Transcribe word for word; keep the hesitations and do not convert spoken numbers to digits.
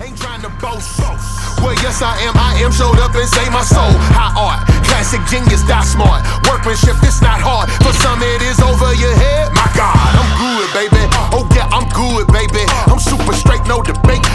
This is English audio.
ain't trying to boast. Well, yes, I am, I am. Showed up and saved my soul. High art, classic genius, die smart. Workmanship, it's not hard. For some, it is over your head. My God, I'm good, baby. Oh, yeah, I'm good, baby. I'm super straight, no debate.